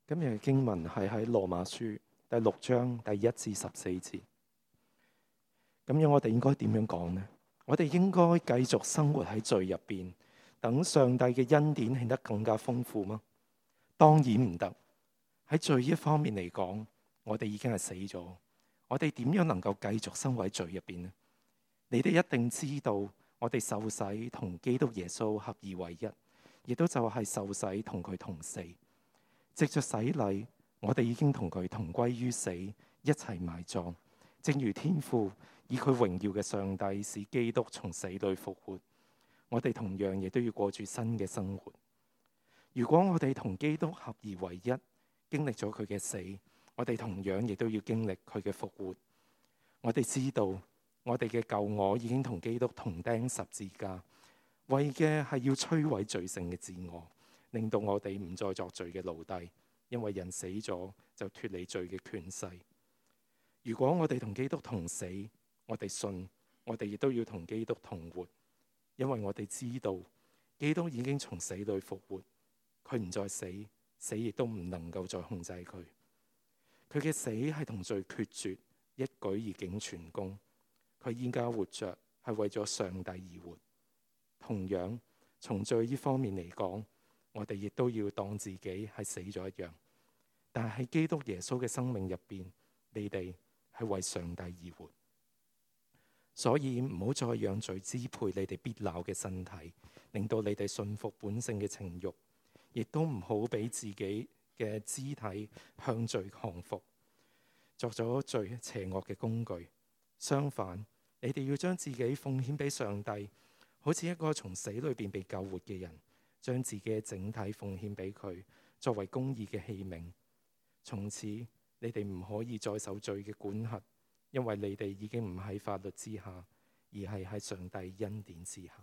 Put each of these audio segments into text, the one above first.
今日嘅經文係喺羅馬書第6章第1至14節。咁樣我哋應該點樣講呢？我哋應該繼續生活喺罪入邊，等上帝嘅恩典顯得更加豐富嗎？當然唔得。喺罪一方面嚟講，我哋已經係死咗。我哋點樣能夠繼續生活喺罪入邊呢？你哋一定知道，我哋受洗同基督耶穌合而為一，亦都就係受洗同佢同死。藉着洗禮，我哋已經同佢同歸於死，一齊埋葬。正如天父以佢榮耀嘅上帝使基督從死裏復活，我哋同樣亦都要過住新嘅生活。如果我哋同基督合而為一，經歷咗佢嘅死，我哋同樣亦都要經歷佢嘅復活。我哋知道，我哋嘅舊我已經同基督同釘十字架，為嘅係要摧毀罪性嘅自我，令到我哋唔再作罪嘅奴隸，因為人死咗就脫離罪嘅權勢。如果我哋同基督同死，我哋信，我哋亦都要同基督同活，因為我哋知道基督已經從死裏復活，佢唔再死，死亦都唔能夠再控制佢。佢嘅死係同罪決絕，一舉而竟全功。佢依家活着係為咗上帝而活。同樣，從罪呢方面嚟講，我哋亦都要當自己係死咗一樣。但係喺基督耶穌嘅生命入邊，你哋係為上帝而活。所以唔好再讓罪支配你哋必朽嘅身體，令到你哋順服本性嘅情慾，亦都唔好俾自己嘅肢體向罪降服，作咗罪邪惡嘅工具。相反，你哋要將自己奉獻俾上帝，好似一個從死裏邊被救活嘅人，將自己嘅整體奉獻俾佢，作為公義嘅器皿。從此，你哋唔可以再受罪嘅管轄，因為你哋已經唔喺法律之下，而係喺上帝恩典之下。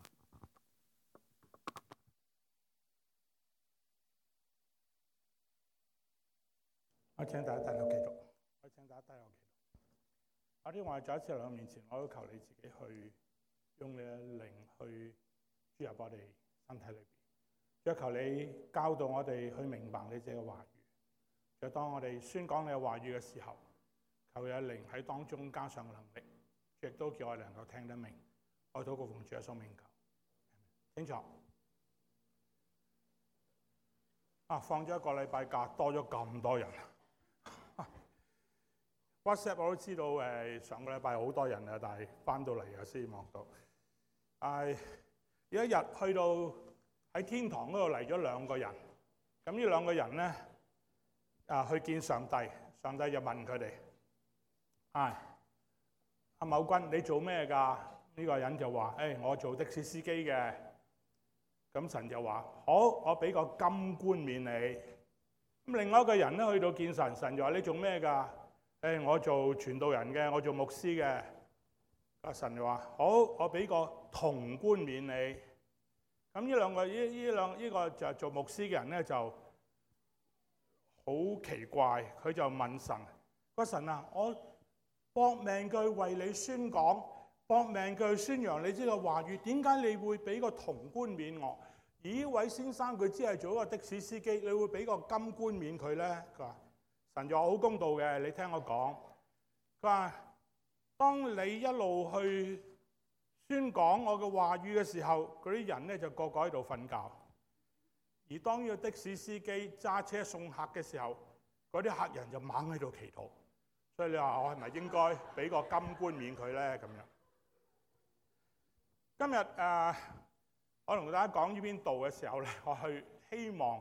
我請大家低頭祈禱。有啲我係再一次嚟到面前，我要求你自己去用你嘅靈去注入我哋身體裏邊。再求你教導我哋去明白你自己嘅話語。就當我哋宣講你嘅話語嘅時候，求有靈喺當中加上能力，亦都叫我哋能夠聽得明。我禱告奉主耶穌名求。清楚。放咗一個禮拜假，多咗咁多人。WhatsApp 我都知道，上個禮拜好多人啊，但係翻到嚟又先望到。有一日去到喺天堂嗰度嚟咗兩個人，咁呢兩個人咧去見上帝，上帝就問佢哋：阿某君，你做咩㗎？呢個人就話：我做的士司機嘅。咁神就話：好，我俾個金冠冕你。咁另外一個人咧去到見神，神就話：你做咩㗎？我做傳道人嘅，我做牧師嘅。阿神就話：好，我俾個銅冠冕你。咁呢個就係做牧師嘅人咧就好奇怪，佢就問神：個神啊，我搏命去為你宣講，搏命去宣揚你呢個話語，點解你會俾個銅冠冕我？而呢位先生佢只係做一個的士司機，你會俾個金冠冕佢咧？佢話。神就話好公道嘅，你聽我講。佢話：當你一路去宣講我嘅話語嘅時候，嗰啲人咧就個個喺度瞓覺。而當呢個的士司機揸車送客嘅時候，嗰啲客人就猛喺度祈禱。所以你話我係咪應該俾個金冠冕佢咧？咁樣。今日我同大家講呢邊道嘅時候咧，我去希望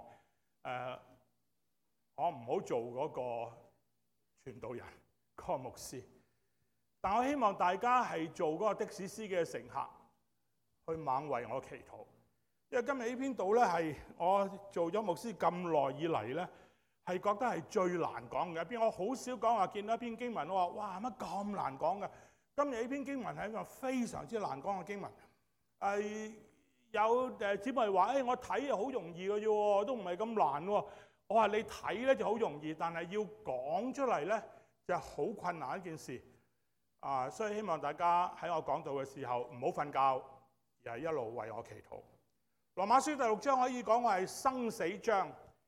我唔好做嗰個傳道人，嗰個牧師。但我希望大家係做嗰個的士司機嘅乘客，去猛為我祈禱。因為今日呢篇道咧係我做咗牧師咁耐以嚟咧，係覺得係最難講嘅一篇。我好少講話見到一篇經文，我話哇乜咁難講嘅。今日呢篇經文係一個非常之難講嘅經文。有姊妹話：我睇又好容易嘅啫，都唔係咁難喎。我話你睇咧就好容易，但係要講出嚟咧就好困難一件事。所以希望大家喺我講道嘅時候唔好瞓覺，而係一路為我祈禱。羅馬書第6章可以講話係生死章，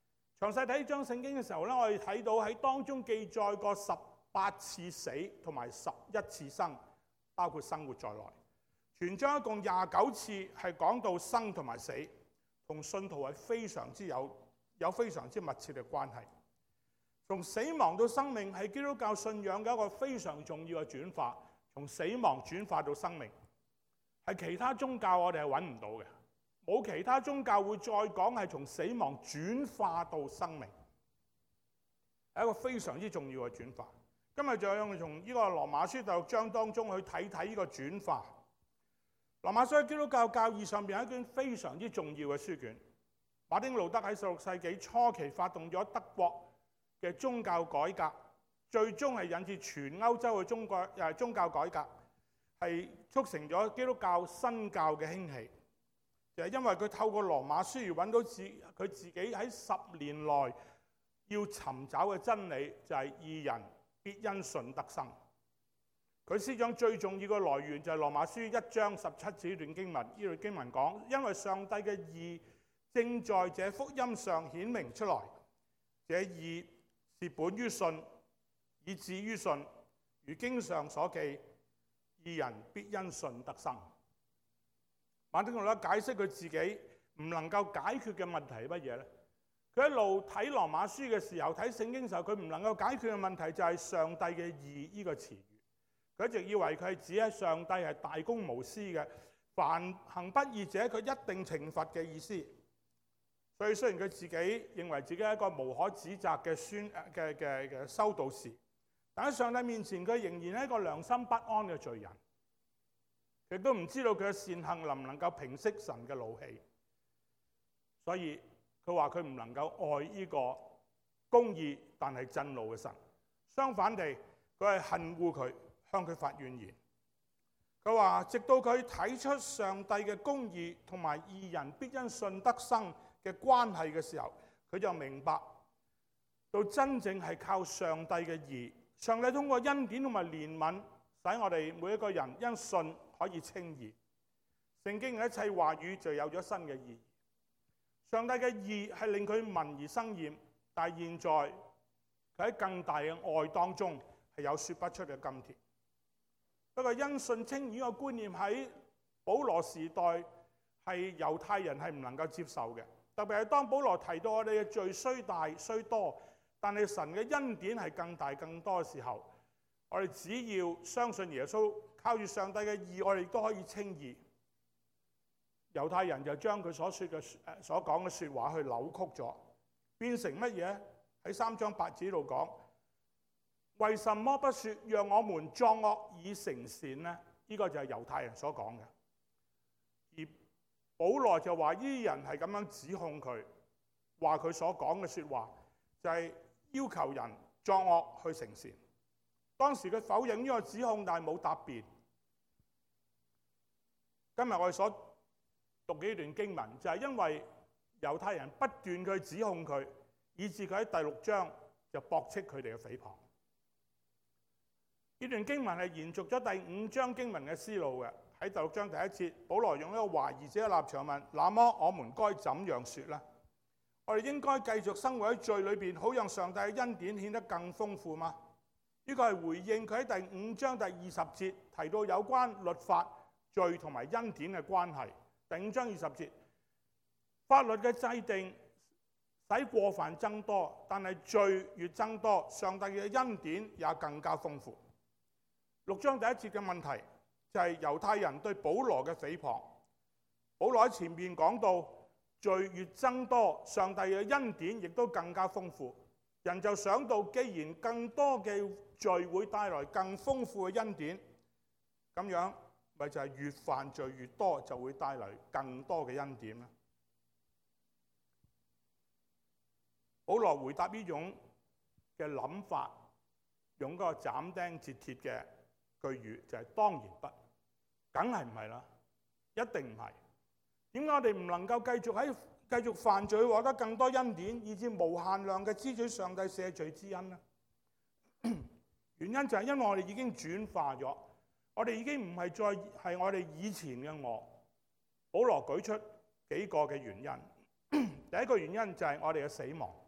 詳細睇呢章聖經嘅時候咧，我哋睇到喺當中記載過18次死同埋11次生，包括生活在內。全章一共29次係講到生同埋死，同信徒係非常之有非常之密切嘅關係。從死亡到生命係基督教信仰嘅一個非常重要嘅轉化，從死亡轉化到生命，係其他宗教我哋係揾唔到嘅。冇其他宗教會再講係從死亡轉化到生命，係一個非常之重要嘅轉化。今日就用從呢個羅馬書第6章當中去睇睇呢個轉化。羅馬書喺基督教教義上邊係一卷非常之重要嘅書卷。馬丁路德喺16世紀初期發動咗德國嘅宗教改革，最終係引致全歐洲嘅宗教改革，係促成咗基督教新教嘅興起。就係因為佢透過羅馬書而揾到佢自己喺10年內要尋找嘅真理，就係義人必因信得生。佢思想最重要嘅來源就係羅馬書1章17節呢段經文。呢段經文講：因為上帝嘅義正在這福音上顯明出來，這義是本於信，以致於信。如經上所記，義人必因信得生。馬丁路德解釋佢自己唔能夠解決嘅問題係乜嘢呢？佢一路睇羅馬書嘅時候，睇聖經嘅時候，佢唔能夠解決嘅問題就係上帝嘅義呢個詞語。佢一直以為佢係指喺上帝係大公無私嘅，凡行不義者佢一定懲罰嘅意思。所以雖然佢自己認為自己係一個無可指責嘅修道士，但喺上帝面前佢仍然係一個良心不安嘅罪人。亦都唔知道佢嘅善行能唔能夠平息神嘅怒氣，所以佢話佢唔能夠愛呢個公義但係震怒嘅神。相反地，佢係恨惡佢，向佢發怨言。佢話直到佢睇出上帝嘅公義同埋義人必因信得生嘅關係嘅時候，佢就明白到真正係靠上帝嘅義，上帝通過恩典同埋憐憫，使我哋每一個人因信可以稱義。聖經嘅一切話語就有咗新嘅意義。上帝嘅義係令佢聞而生厭，但係現在佢喺更大嘅愛當中係有說不出嘅甘甜。不過因信稱義呢個觀念喺保羅時代係猶太人係唔能夠接受嘅，特別係當保羅提到我哋嘅罪雖大雖多，但係神嘅恩典係更大更多嘅時候，我哋只要相信耶穌，靠住上帝嘅義，我哋都可以稱義。猶太人就將佢所講嘅説話去扭曲咗，變成乜嘢？喺3章8節度講，為什麼不説讓我們作惡以成善呢？呢個就係猶太人所講嘅。而保羅就話呢啲人係咁樣指控佢，話佢所講嘅説話就係要求人作惡去成善。當時佢否認呢個指控，但係冇答辯。今日我哋所讀幾段經文，就係因為猶太人不斷去指控佢，以致佢喺第6章就駁斥佢哋嘅誹謗。呢段經文係延續咗第5章經文嘅思路嘅。喺第6章第1節，保羅用一個懷疑者嘅立場問：那麼我們該怎樣說呢？我哋應該繼續生活喺罪裏邊，好讓上帝嘅恩典顯得更豐富嗎？呢個係回應佢喺第5章第20節提到有關律法、罪同埋恩典嘅關係。第5章20節，法律嘅制定使過犯增多，但係罪越增多，上帝嘅恩典也更加豐富。6章第1節嘅問題就係猶太人對保羅嘅誹謗。保羅喺前面講到，罪越增多，上帝嘅恩典亦都更加豐富。人就想到，既然更多嘅罪會帶來更豐富嘅恩典，咁樣咪就係越犯罪越多，就會帶來更多嘅恩典啦。保羅回答呢種嘅諗法，用嗰個斬釘截鐵嘅句語，就係當然不，梗係唔係啦，一定唔係。點解我哋唔能夠繼續犯罪，獲得更多恩典，以至無限量嘅支取上帝赦罪之恩呢？原因就係因為我哋已經轉化咗，我哋已經唔係再係我哋以前嘅我。保羅舉出幾個嘅原因，第一個原因就係我哋嘅死亡。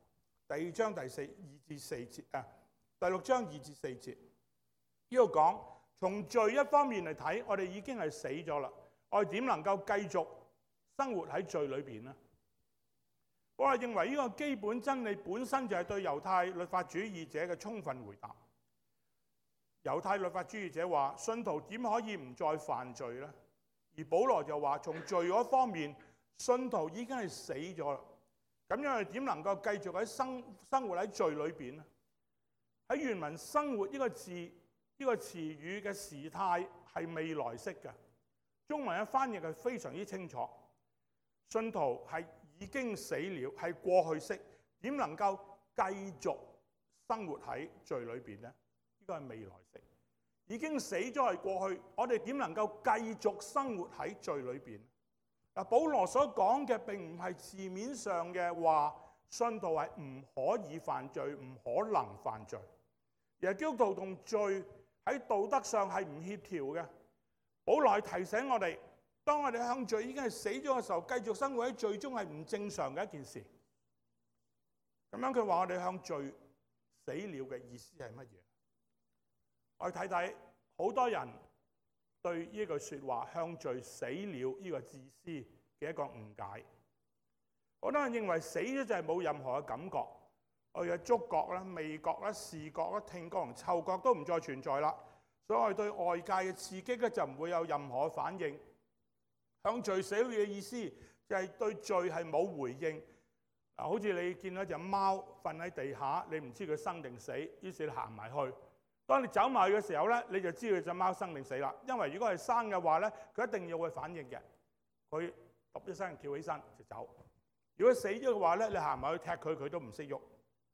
第二章2至4節啊，第6章2至4節，呢度講從罪一方面嚟睇，我哋已經係死咗啦，我哋點能夠繼續生活喺罪裏邊呢？我係認為呢個基本真理本身就係對猶太律法主義者嘅充分回答。猶太律法主義者話：信徒點可以唔再犯罪呢？而保羅就話：從罪嗰方面，信徒已經係死咗啦。咁樣係點能夠繼續喺生活喺罪裏邊呢？喺原文生活呢個字呢個詞語嘅時態係未來式嘅，中文嘅翻譯係非常之清楚。信徒係已經死了，係過去式，點能夠繼續生活喺罪裏邊呢？呢個係未來式，已經死咗係過去，我哋點能夠繼續生活喺罪裏邊？嗱，保羅所講嘅並唔係字面上嘅話，信徒係唔可以犯罪，唔可能犯罪，而係基督徒同罪喺道德上係唔協調嘅。保羅提醒我哋，當我哋向罪已經係死咗嘅時候，繼續生活喺罪中係唔正常嘅一件事。咁樣佢話我哋向罪死了嘅意思係乜嘢？我哋睇睇好多人對呢句説話向罪死了呢個字思嘅一個誤解。好多人認為死咗就係冇任何嘅感覺，我哋嘅觸覺啦、味覺啦、視覺啦、聽覺同嗅覺都唔再存在啦，所以我哋對外界嘅刺激咧就唔會有任何反應。向罪死了嘅意思就係對罪係冇回應。好似你見到隻貓瞓喺地下，你唔知佢生定死，於是你行埋去。當你走埋去嘅時候咧，你就知道隻貓生定死啦。因為如果係生嘅話咧，佢一定要會反應嘅，佢揼一聲跳起身就走。如果死咗嘅話咧，你行埋去踢佢，佢都唔識喐。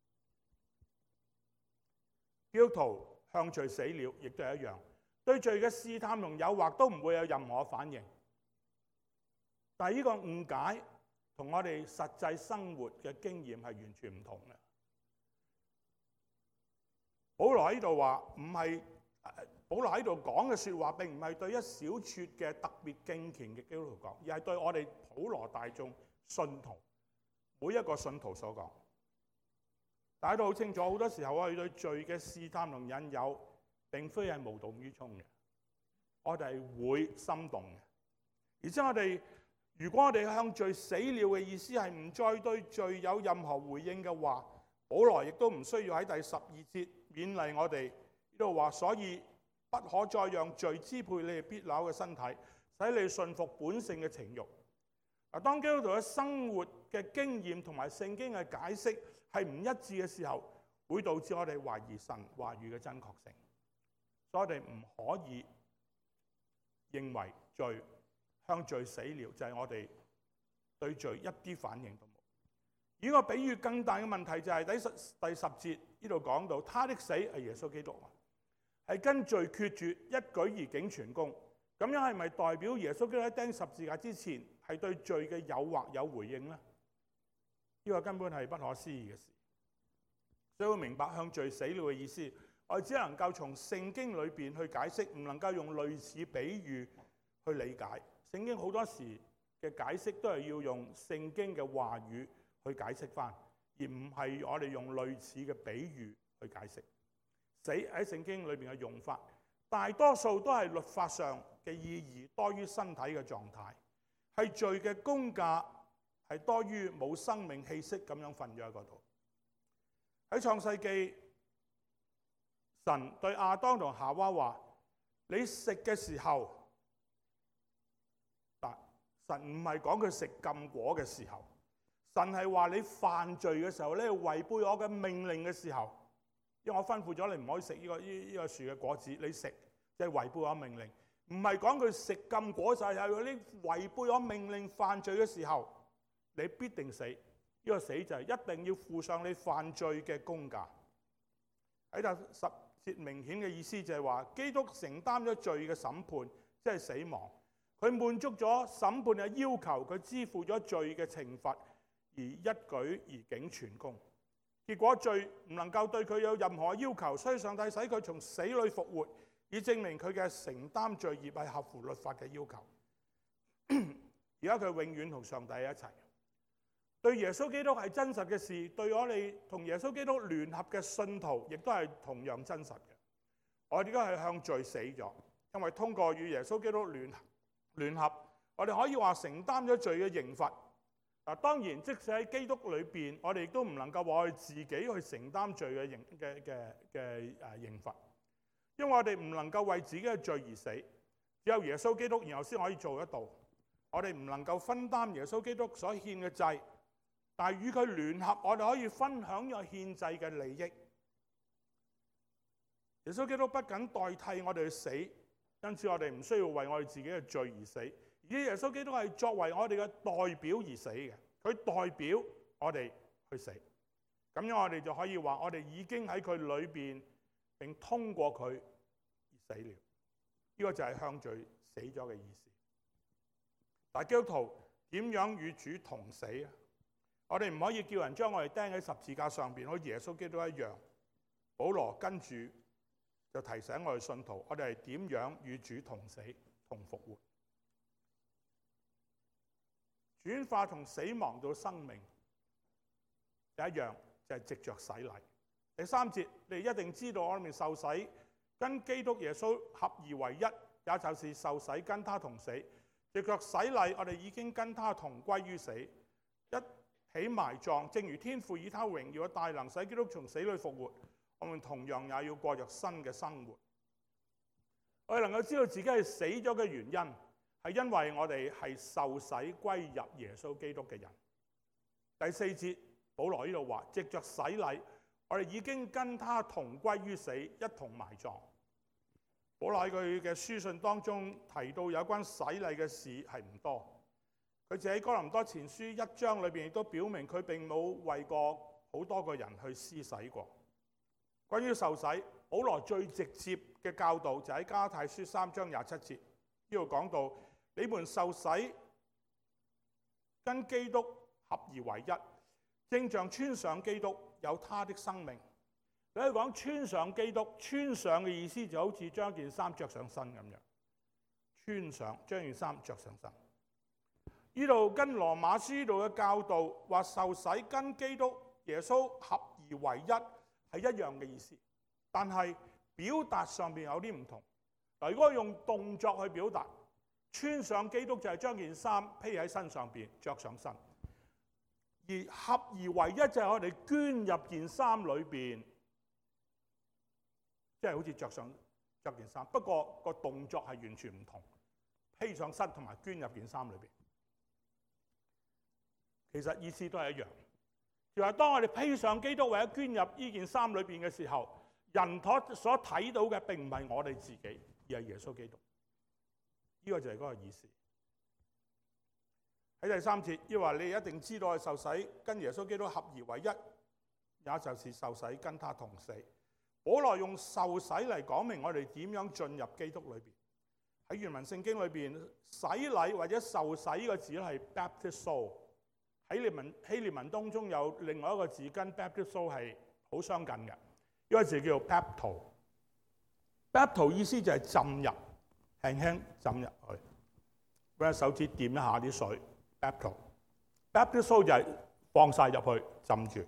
基督徒向罪死了，亦都係一樣，對罪嘅試探同誘惑都唔會有任何反應。但係呢個誤解同我哋實際生活嘅經驗係完全唔同嘅。保羅喺度話唔係，保羅喺度講嘅説話並唔係對一小撮嘅特別敬虔嘅基督徒講，而係對我哋普羅大眾信徒每一個信徒所講。大家都好清楚，好多時候我哋對罪嘅試探同引誘並非係無動於衷嘅，我哋係會心動嘅。而且如果我哋向罪死了嘅意思係唔再對罪有任何回應嘅話，保羅亦都唔需要喺第12節勉勵我哋呢度話，所以不可再讓罪支配你哋必朽嘅身體，使你順服本性嘅情慾。當基督徒嘅生活嘅經驗同埋聖經嘅解釋係唔一致嘅時候，會導致我哋懷疑神話語嘅真確性。所以我哋唔可以認為向罪死了就係我哋對罪一啲反應都冇。呢個比喻更大嘅問題就係第10節呢度講到，他的死係耶穌基督，係跟罪決絕，一舉而竟全功。咁樣係咪代表耶穌基督喺釘十字架之前係對罪嘅誘惑有回應呢？呢個根本係不可思議嘅事。所以要明白向罪死了嘅意思，我哋只能夠從聖經裏邊去解釋，唔能夠用類似比喻去理解。聖經好多時嘅解釋都係要用聖經嘅話語去解釋翻，而唔係我哋用類似嘅比喻去解釋。死喺聖經裏邊嘅用法，大多數都係律法上嘅意義多於身體嘅狀態，係罪嘅工價係多於冇生命氣息咁樣瞓咗喺嗰度。喺創世記，神對亞當同夏娃話：你食嘅時候，神唔係講佢食禁果嘅時候，神係話你犯罪嘅時候咧，違背我嘅命令嘅時候，因為我吩咐咗你唔可以食呢個樹嘅果子，你食就係違背我命令。唔係講佢食禁果就係你違背我命令犯罪嘅時候，你必定死。呢個死就係一定要付上你犯罪嘅工價。喺第10節明顯嘅意思就係話，基督承擔咗罪嘅審判，即係死亡。佢滿足咗審判嘅要求，佢支付咗罪嘅懲罰，而一舉而竟全功。結果罪唔能夠對佢有任何要求，所以上帝使佢從死裏復活，以證明佢嘅承擔罪業係合乎律法嘅要求。而家佢永遠同上帝喺一齊。 對耶穌基督係真實嘅事，對我哋同耶穌基督聯合嘅信徒，亦都係同樣真實嘅。我哋而家係向罪死咗，因為通過與耶穌基督聯合，我哋可以話承擔咗罪嘅刑罰。嗱，當然，即使喺基督裏邊，我哋亦都唔能夠話我哋自己去承擔罪嘅刑罰，因為我哋唔能夠為自己嘅罪而死，只有耶穌基督，然後先可以做得到。我哋唔能夠分擔耶穌基督所獻嘅祭，但係與佢聯合，我哋可以分享呢個獻祭嘅利益。耶穌基督不僅代替我哋去死，因此我哋唔需要為我哋自己嘅罪而死，而且耶穌基督係作為我哋嘅代表而死嘅，佢代表我哋去死。咁樣我哋就可以話，我哋已經喺佢裏邊並通過佢而死了。呢個就係向罪死咗嘅意思。但係基督徒點樣與主同死啊？我哋唔可以叫人將我哋釘喺十字架上邊，好似耶穌基督一樣。保羅跟住就提醒我哋信徒，我哋係點樣與主同死同復活，轉化從死亡到生命。第一樣就係藉着洗禮。第三節，你一定知道我哋受洗跟基督耶穌合而為一，也就是受洗跟他同死。藉着洗禮，我哋已經跟他同歸於死，一起埋葬。正如天父以他榮耀嘅大能使基督從死裏復活，我們同樣也要過着新嘅生活。我哋能夠知道自己係死咗嘅原因，係因為我哋係受洗歸入耶穌基督嘅人。第四節，保羅呢度話，藉着洗禮，我哋已經跟他同歸於死，一同埋葬。保羅喺佢嘅書信當中提到有關洗禮嘅事係唔多，佢就喺哥林多前書1章裏邊亦都表明佢並冇為過好多個人去施洗過。關於受洗，保羅最直接嘅教導就喺加拉太書3章27節，呢度講到你們受洗跟基督合而為一，正像穿上基督有他的生命。你可以講穿上基督，穿上嘅意思就好似將件衫着上身咁樣，穿上將件衫着上身。呢度跟羅馬書呢度嘅教導話受洗跟基督耶穌合而為一係一樣嘅意思，但係表達上邊有啲唔同。嗱，如果用動作去表達，穿上基督就係將件衫披喺身上邊着上身，而合而為一就係我哋捐入件衫裏邊。即係好似着件衫，不過個動作係完全唔同，披上身同埋捐入件衫裏邊，其實意思都係一樣。就係當我哋披上基督或者捐入呢件衫裏邊嘅時候，人所睇到嘅並唔係我哋自己，而係耶穌基督。呢個就係嗰個意思。喺第三節，因為你一定知道係受洗跟耶穌基督合而為一，也就是受洗跟他同死。保羅用受洗嚟講明我哋點樣進入基督裏邊。喺原文聖經裏邊，洗禮或者受洗呢個字咧係 baptizo。喺希臘文當中有另外一個字跟 baptizo 係好相近嘅，呢個字叫做 bapto。bapto 意思就係浸入，輕輕浸入去，揾手指掂一下啲水。bapto。baptizo 就係放晒入去浸住。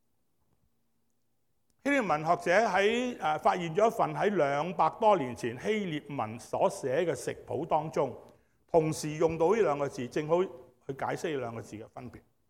希臘文學者喺發現咗一份喺200多年前希臘文所寫嘅食譜當中，同時用到呢兩個字，正好去解釋呢兩個字嘅分別。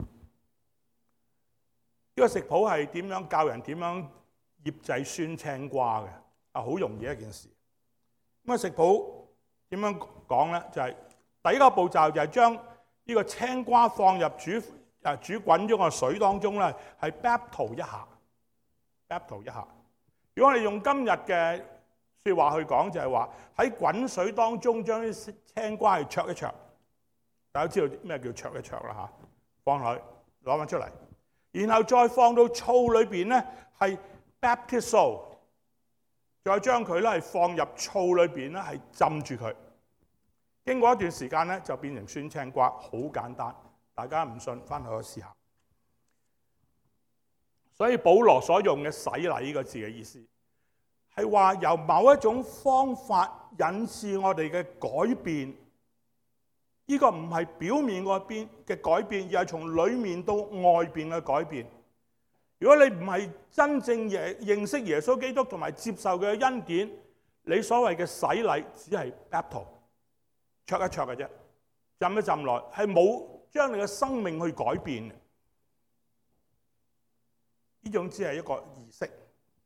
呢個食譜係點樣教人點樣醃製酸青瓜嘅？好容易一件事。咁啊食譜點樣講咧？就係第一個步驟就係將呢個青瓜放入煮滾咗個水當中咧，係 bapto 一下。bapto 一下。如果我哋用今日嘅説話去講，就係話喺滾水當中將啲青瓜係焯一焯。大家知道咩叫焯一焯啦嚇？放落去攞翻出嚟，然後再放到醋裏邊咧，係 baptizo， 再將佢咧係放入醋裏邊咧係浸住佢。經過一段時間咧，就變成酸青瓜，好簡單。大家唔信，翻去試下。所以保羅所用嘅洗禮呢個字嘅意思，係話由某一種方法引致我哋嘅改變， 呢個唔係表面嗰邊嘅改變，而係從裡面到外邊嘅改變。如果你唔係真正認識耶穌基督同埋接受佢嘅恩典，你所謂嘅洗禮只係 baptism， 戳一戳嘅啫，浸一浸落，係冇將你嘅生命去改變嘅。呢種只係一個儀式。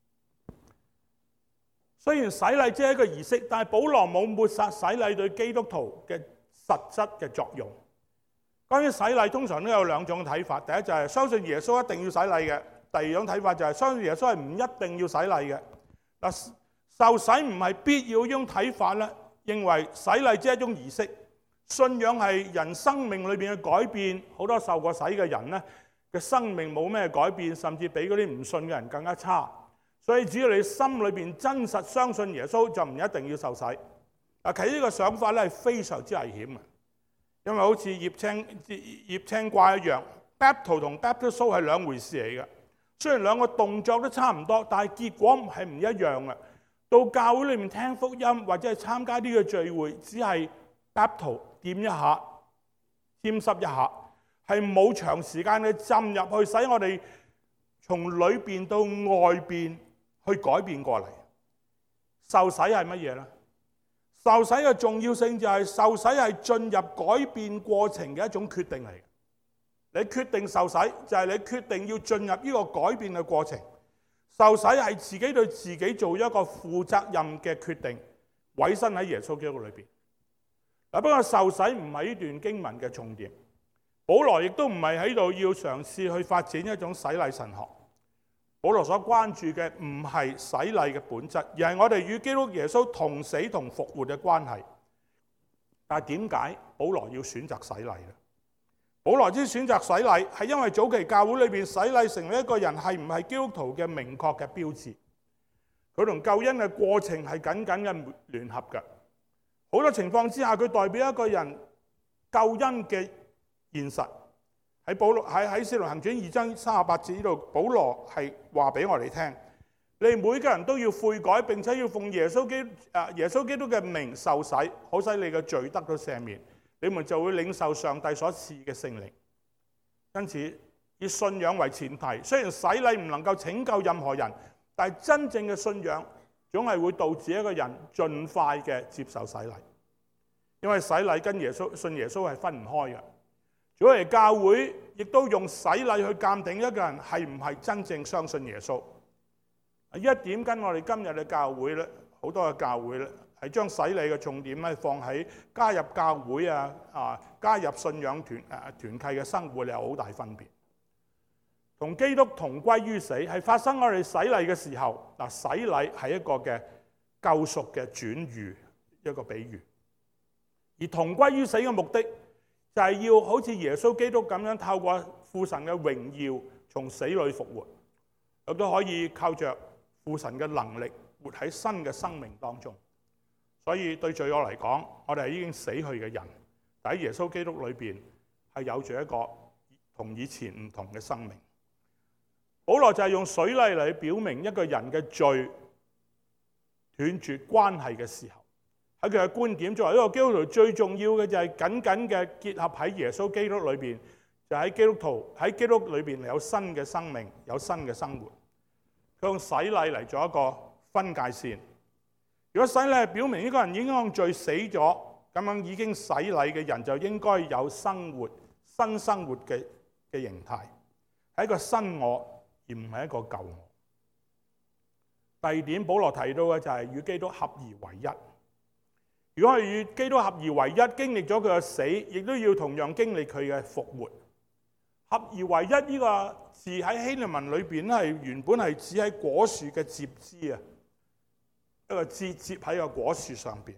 雖然洗禮只係一個儀式，但係保羅冇抹殺洗禮對基督徒嘅實質嘅作用。關於洗禮，通常都有兩種睇法。第一就係相信耶穌一定要洗禮嘅；第二種睇法就係相信耶穌係唔一定要洗禮嘅。嗱，受洗唔係必要，呢種睇法咧，認為洗禮只係一種儀式，信仰係人生命裏邊嘅改變。好多受過洗嘅人咧嘅生命冇咩改變，甚至比嗰啲唔信嘅人更加差。所以只要你心裏邊真實相信耶穌，就唔一定要受洗。其實呢個想法咧係非常之危險嘅，因為好似醃青瓜一樣 ，baptism 同 baptism 係兩回事嚟嘅。雖然兩個動作都差唔多，但係結果係唔一樣嘅。到教會裏面聽福音或者係參加呢個聚會，只係 baptism 掂一下、沾濕一下，係冇長時間嘅浸入去，使我哋從裏邊到外邊去改變過嚟。受洗係乜嘢呢？受洗嘅重要性就係受洗係進入改變過程嘅一種決定嚟。你決定受洗，就係你決定要進入呢個改變嘅過程。受洗係自己對自己做一個負責任嘅決定，委身喺耶穌基督裏邊。不過受洗唔係呢段經文嘅重點。保羅亦都唔係喺度要嘗試去發展一種洗禮神學。保羅所關注嘅唔係洗禮嘅本質，而係我哋與基督耶穌同死同復活嘅關係。但係點解保羅要選擇洗禮呢？保羅之選擇洗禮係因為早期教會裏邊洗禮成為一個人係唔係基督徒嘅明確嘅標誌。佢同救恩嘅過程係緊緊嘅聯合嘅。好多情況之下，佢代表一個人救恩嘅現實。喺保羅喺使徒行傳2章38節呢度，保羅係話俾我哋聽：你哋每個人都要悔改，並且要奉耶穌基督嘅名受洗，好使你嘅罪得到赦免，你們就會領受上帝所賜嘅聖靈。因此，以信仰為前提。雖然洗禮唔能夠拯救任何人，但係真正嘅信仰總係會導致一個人盡快嘅接受洗禮。因為洗禮跟信耶穌係分唔開嘅。如果係教會，亦都用洗禮去鑑定一個人係唔係真正相信耶穌。呢一點跟我哋今日嘅教會咧，好多嘅教會咧，係將洗禮嘅重點咧放喺加入教會加入信仰團契嘅生活，有好大分別。同基督同歸於死係發生我哋洗禮嘅時候。洗禮係一個嘅救贖嘅轉喻，一個比喻。而同歸於死嘅目的，就係要好似耶穌基督咁樣，透過父神嘅榮耀從死裏復活，亦都可以靠着父神嘅能力活喺新嘅生命當中。所以對罪惡嚟講，我哋係已經死去嘅人，但喺耶穌基督裏邊係有住一個同以前唔同嘅生命。保羅就係用水禮嚟表明一個人嘅罪斷絕關係嘅時候。喺佢嘅觀點，作為一個基督徒，最重要嘅就係緊緊嘅結合喺耶穌基督裏邊，就喺基督裏邊有新嘅生命，有新嘅生活。佢用洗禮嚟做一個分界線。如果洗禮係表明呢個人已經向罪死咗，咁樣已經洗禮嘅人就應該有生活、新生活嘅形態，係一個新我，而唔係一個舊我。第二點，保羅提到嘅就係與基督合而為一。如果係與基督合而為一，經歷咗佢嘅死，亦都要同樣經歷佢嘅復活。合而為一呢個字喺希臘文裏邊咧，原本係指喺果樹嘅接枝啊，一個枝接喺個果樹上邊。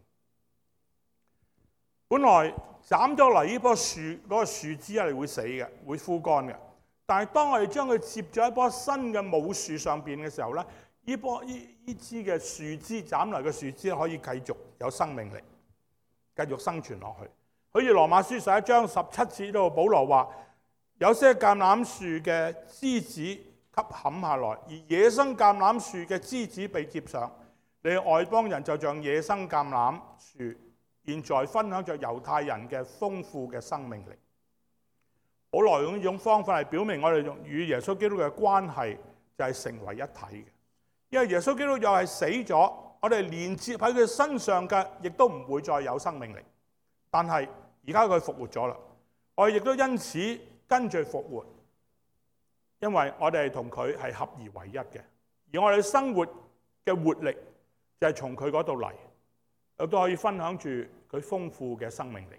本來斬咗嚟呢棵樹嗰個樹枝係會死嘅，會枯乾嘅。但係當我哋將佢接咗一棵新嘅母樹上邊嘅時候咧，呢支嘅樹枝斬嚟嘅樹枝可以繼續有生命力，繼續生存落去。好似羅馬書11章17節度，保羅話：有些橄欖樹嘅枝子給砍下來，而野生橄欖樹嘅枝子被接上，你外邦人就像野生橄欖樹現在分享着猶太人嘅豐富嘅生命力。保羅用呢種方法嚟表明我哋與耶穌基督嘅關係就係成為一體嘅，因為耶穌基督又係死咗，我哋連接喺佢身上嘅，亦都唔會再有生命力。但係而家佢復活咗啦，我哋亦都因此跟住復活，因為我哋係同佢係合而為一嘅，而我哋生活嘅活力就係從佢嗰度嚟，亦都可以分享住佢豐富嘅生命力。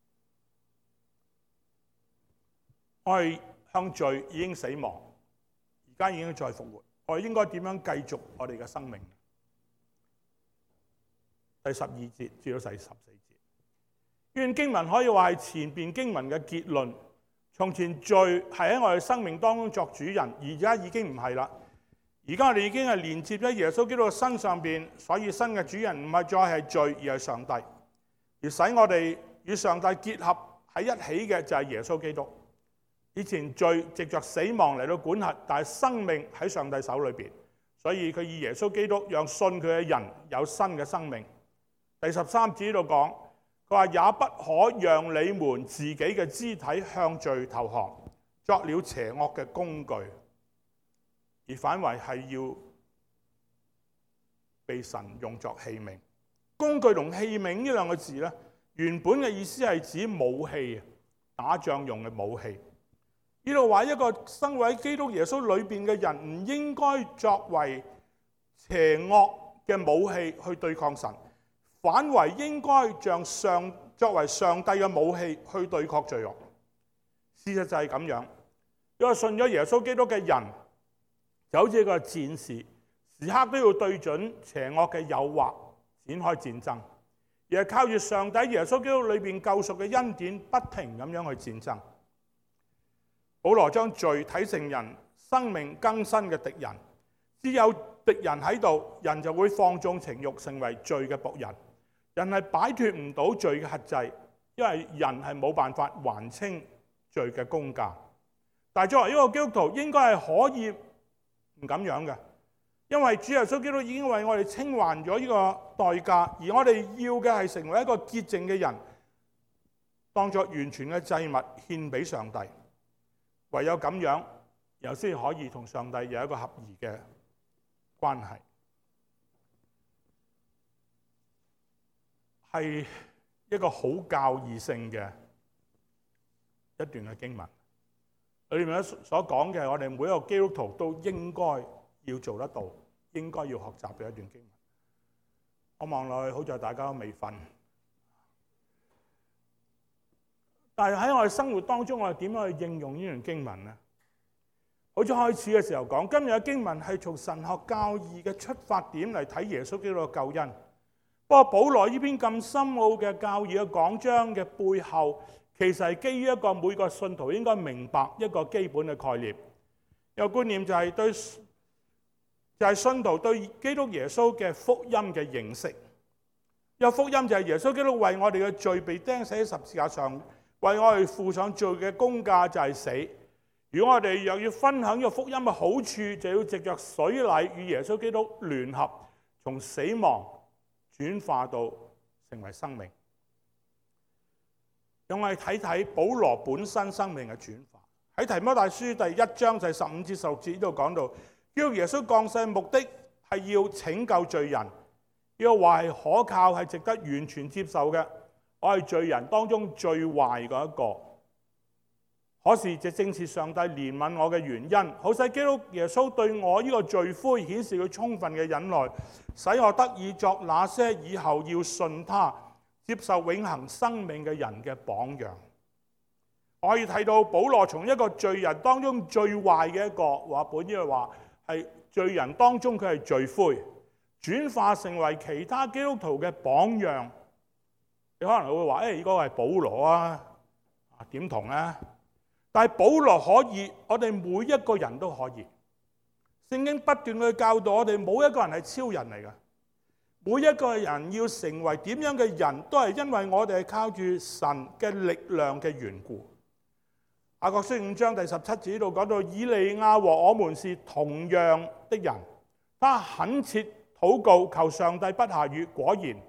我哋向罪已經死亡，而家已經再復活，我哋應該點樣繼續我哋嘅生命？第12節至到第14節，呢段經文可以話係前邊經文嘅結論。從前罪係喺我哋生命當中作主人，而家已經唔係啦。而家我哋已經係連接喺耶穌基督嘅身上邊，所以新嘅主人唔係再係罪，而係上帝。而使我哋與上帝結合喺一起嘅就係耶穌基督。以前罪藉着死亡嚟到管轄，但係生命喺上帝手裏邊，所以佢以耶穌基督讓信佢嘅人有新嘅生命。第13節呢度講，佢話也不可讓你們自己嘅肢體向罪投降，作了邪惡嘅工具，而反為係要被神用作器皿。工具同器皿呢兩個字咧，原本嘅意思係指武器，打仗用嘅武器。呢度話一個生活喺基督耶穌裏邊嘅人唔應該作為邪惡嘅武器去對抗神，反為應該作為上帝嘅武器去對抗罪惡。事實就係咁樣，一個信咗耶穌基督嘅人就好似一個戰士，時刻都要對準邪惡嘅誘惑展開戰爭，而係靠住上帝耶穌基督裏邊救贖嘅恩典，不停咁樣去戰爭。保羅將罪睇成人生命更新嘅敵人，只有敵人喺度，人就會放縱情慾，成為罪嘅僕人。人係擺脫唔到罪嘅轄制，因為人係冇辦法還清罪嘅公價。但係作為一個基督徒，應該係可以唔咁樣嘅，因為主耶穌基督已經為我哋清還咗呢個代價，而我哋要嘅係成為一個潔淨嘅人，當作完全嘅祭物獻俾上帝。唯有咁樣，然後先可以同上帝有一個合宜嘅關係。係一個好教義性嘅一段嘅經文，裏面所講嘅係我哋每一個基督徒都應該要做得到，應該要學習嘅一段經文。我望落去，好在大家都未瞓。但係喺我哋生活當中，我哋點樣去應用呢段經文呢？好似開始嘅時候講，今日嘅經文係從神學教義嘅出發點嚟睇耶穌基督嘅救恩。不過保羅呢篇咁深奧嘅教義嘅講章嘅背後，其實係基於一個每個信徒應該明白一個基本嘅概念。一個觀念就係信徒對基督耶穌嘅福音嘅認識。一個福音就係耶穌基督為我哋嘅罪被釘死喺十字架上，為我哋付上罪嘅公價就係死。如果我哋又要分享呢個福音嘅好處，就要藉着水禮與耶穌基督聯合，從死亡轉化到成為生命。讓我哋睇睇保羅本身生命嘅轉化。喺提摩太書第1章就係15至16節呢度講到，基督耶穌降世嘅目的係要拯救罪人，呢個話係可靠，係值得完全接受嘅。我係罪人當中最壞嗰一個，可是這正是上帝憐憫我嘅原因，好使基督耶穌對我呢個罪魁顯示佢充分嘅忍耐，使我得以作那些以後要信他、接受永恆生命嘅人嘅榜樣。我可以睇到保羅從一個罪人當中最壞嘅一個，話本呢句話係罪人當中佢係罪魁，轉化成為其他基督徒嘅榜樣。你可能會話：呢個係保羅啊，點同呢？但係保羅可以，我哋每一個人都可以。聖經不斷去教導我哋，冇一個人係超人嚟嘅。每一個人要成為點樣嘅人，都係因為我哋係靠住神嘅力量嘅緣故。雅各書5章第17節呢度講到，以利亞和我們是同樣的人，他懇切禱告，求上帝不下雨，果然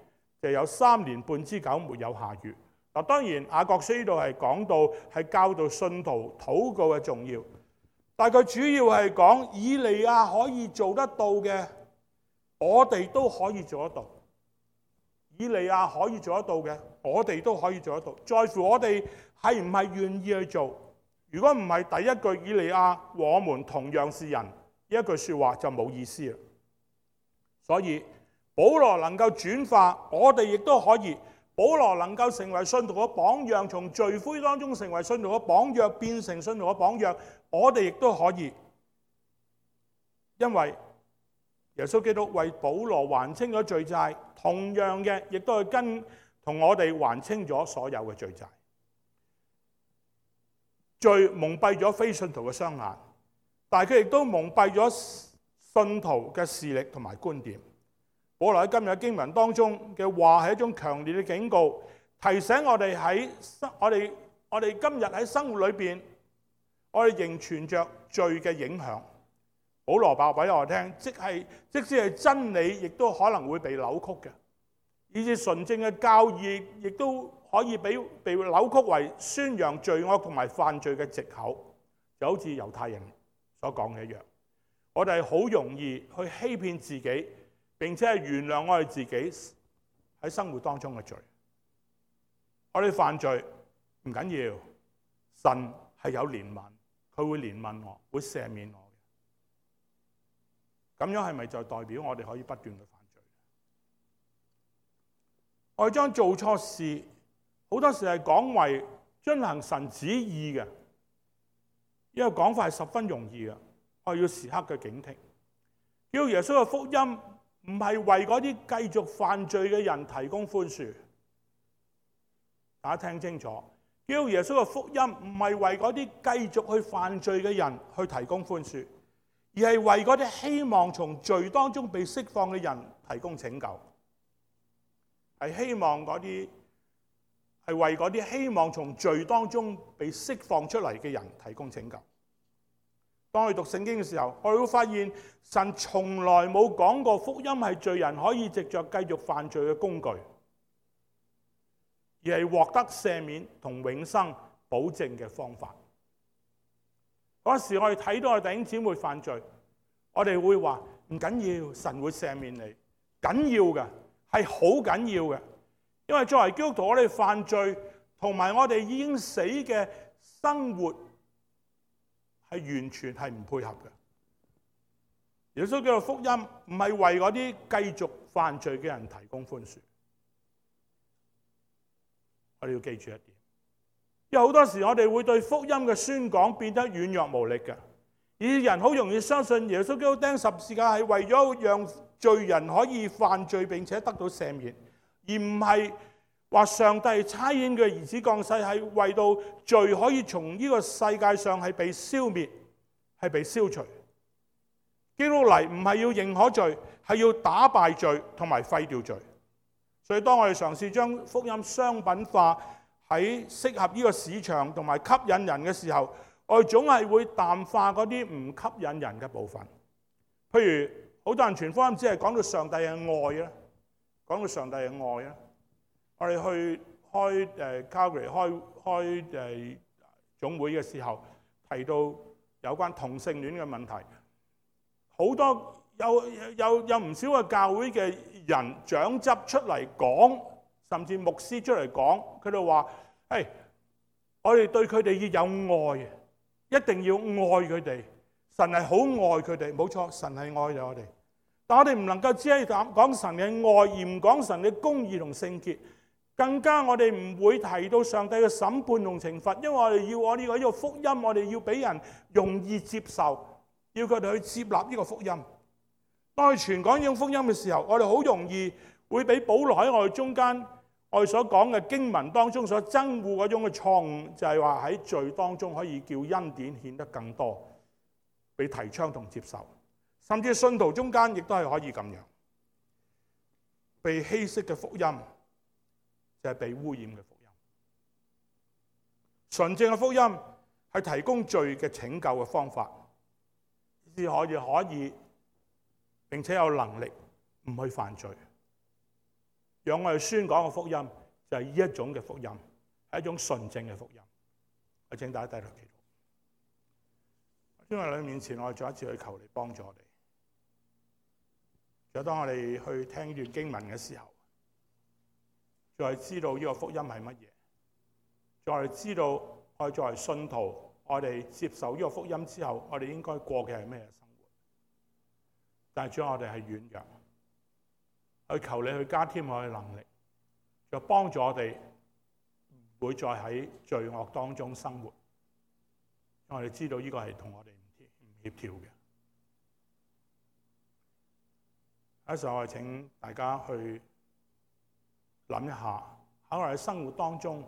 就有3年半之久沒有下雨。嗱，當然雅各書呢度係講到係教導信徒禱告嘅重要，但係佢主要係講以利亞可以做得到嘅，我哋都可以做得到。以利亞可以做得到嘅，我哋都可以做得到，在乎我哋係唔係願意去做。如果唔係第一句以利亞我們同樣是人呢一句説話就冇意思啦。所以保羅能夠轉化，我哋亦都可以。保羅能夠成為信徒嘅榜樣，從罪魁當中成為信徒嘅榜樣，變成信徒嘅榜樣，我哋亦都可以。因為耶穌基督為保羅還清咗罪債，同樣嘅亦都係同我哋還清咗所有嘅罪債。罪蒙蔽咗非信徒嘅雙眼，但係佢亦都蒙蔽咗信徒嘅視力同埋觀點。保羅喺今日嘅經文當中嘅話係一種強烈嘅警告，提醒我哋喺我哋今日喺生活裏邊，我哋仍存着罪嘅影響。保羅話俾我聽，即使係真理，亦都可能會被扭曲嘅，以至純正嘅教義亦都可以被扭曲為宣揚罪惡同埋犯罪嘅藉口，就好似猶太人所講嘅一樣。我哋好容易去欺騙自己，並且係原諒我哋自己喺生活當中嘅罪。我哋犯罪唔緊要，神係有憐憫，佢會憐憫我，會赦免我嘅。咁樣係咪就代表我哋可以不斷去犯罪？我哋將做錯事好多時係講為遵行神旨意嘅，呢個講法係十分容易嘅。我哋要時刻嘅警惕，叫耶穌嘅福音唔係為嗰啲繼續犯罪嘅人提供寬恕。大家聽清楚，叫耶穌嘅福音唔係為嗰啲繼續去犯罪嘅人去提供寬恕，而係為嗰啲希望從罪當中被釋放嘅人提供拯救。係為嗰啲希望從罪當中被釋放出嚟嘅人提供拯救。當我哋讀聖經嘅時候，我哋會發現神從來冇講過福音係罪人可以藉着繼續犯罪嘅工具，而係獲得赦免同永生保證嘅方法。嗰時我哋睇到我哋弟兄姊妹犯罪，我哋會話唔緊要，神會赦免你。緊要嘅係好緊要嘅，因為作為基督徒，我哋犯罪同埋我哋已經死嘅生活係完全係唔配合嘅。耶穌基督福音唔係為嗰啲繼續犯罪嘅人提供寬恕。我哋要記住一點，因為好多時我哋會對福音嘅宣講變得軟弱無力嘅，而人好容易相信耶穌基督釘十字架係為咗讓罪人可以犯罪並且得到赦免，而唔係話上帝差遣嘅兒子降世係為到罪可以從呢個世界上係被消滅，係被消除。基督嚟唔係要認可罪，係要打敗罪同埋廢掉罪。所以當我哋嘗試將福音商品化喺適合呢個市場同埋吸引人嘅時候，我哋總係會淡化嗰啲唔吸引人嘅部分。譬如好多人傳福音只係講到上帝嘅愛啦，講到上帝嘅愛啦。我哋去開Calgary 開總會嘅時候，提到有關同性戀嘅問題，好多有唔少嘅教會嘅人長執出嚟講，甚至牧師出嚟講，佢哋話：我哋對佢哋要有愛，一定要愛佢哋。神係好愛佢哋，冇錯，神係愛咗我哋。但我哋唔能夠只係講神嘅愛，而唔講神嘅公義同聖潔。更加我哋唔會提到上帝嘅審判同懲罰，因為我哋要呢個福音，我哋要俾人容易接受，要佢哋去接納呢個福音。當我哋傳講呢種福音嘅時候，我哋好容易會俾保羅喺我哋中間，我哋所講嘅經文當中所憎惡嗰種嘅錯誤，就係話喺罪當中可以叫恩典顯得更多，被提倡同接受，甚至信徒中間亦都係可以咁樣被稀釋嘅福音。就係被污染嘅福音。純正嘅福音係提供罪嘅拯救嘅方法，先可以並且有能力唔去犯罪。 讓我哋宣講嘅福音就係呢一種嘅福音，係一種純正嘅福音。我請大家低頭祈禱。因為你面前，我哋再一次去求你幫助我哋。就當我哋去聽呢段經文嘅時候，再知道呢個福音係乜嘢，再知道我哋作為信徒，我哋接受呢個福音之後，我哋應該過嘅係咩生活？但係主要我哋係軟弱，去求你去加添我哋能力，就幫助我哋唔會再喺罪惡當中生活。我哋知道呢個係同我哋唔協調嘅。有時候我哋請大家去諗一下，喺我哋生活當中，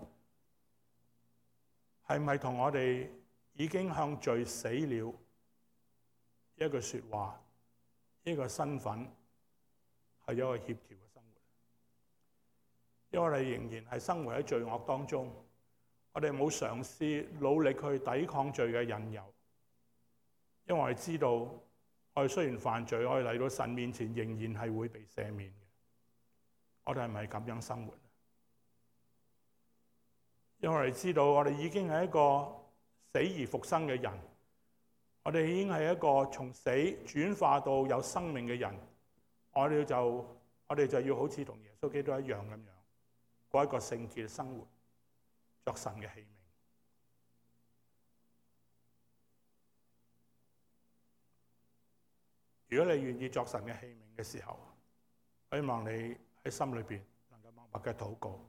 係咪同我哋已經向罪死了一句說話，呢個身份係有一個協調嘅生活？因為我哋仍然係生活喺罪惡當中，我哋冇嘗試努力去抵抗罪嘅引誘，因為我哋知道，我哋雖然犯罪，我哋嚟到神面前仍然係會被赦免嘅。我哋係咪咁樣生活？因為我哋知道，我哋已經係一個死而復生嘅人，我哋已經係一個從死轉化到有生命嘅人。我哋就要好似同耶穌基督一樣咁樣，過一個聖潔嘅生活，作神嘅器皿。如果你願意作神嘅器皿嘅時候，我希望你喺心裏邊能夠默默嘅禱告。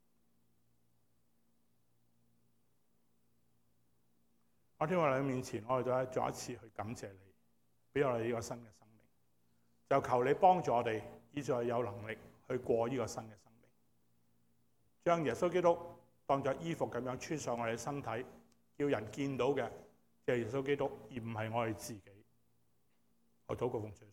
我天父，喺你面前，我哋再一次去感謝你，俾我哋呢個新嘅生命。就求你幫助我哋，以在有能力去過呢個新嘅生命，將耶穌基督當作衣服咁樣穿上我哋身體，叫人見到嘅就係耶穌基督，而唔係我哋自己。我禱告奉主。